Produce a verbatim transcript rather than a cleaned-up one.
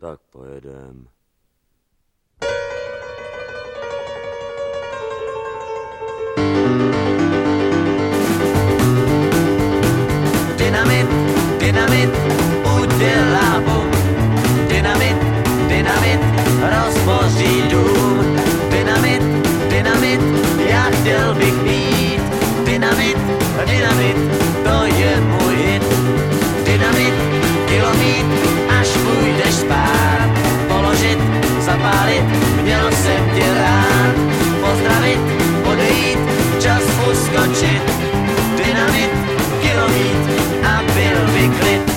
Tak pojedem. Dynamit, dynamit, udělá bum. Dynamit, dynamit, rozboří dům. Dynamit, dynamit, já chtěl bych mít. Dynamit, dynamit, to je můj hit. Dynamit, kilomít, až půjdeš spát. Položit, zapálit, měl jsem tě rád. Pozdravit, odejít, čas uskočit. Dynamit, kilomít a byl by klid.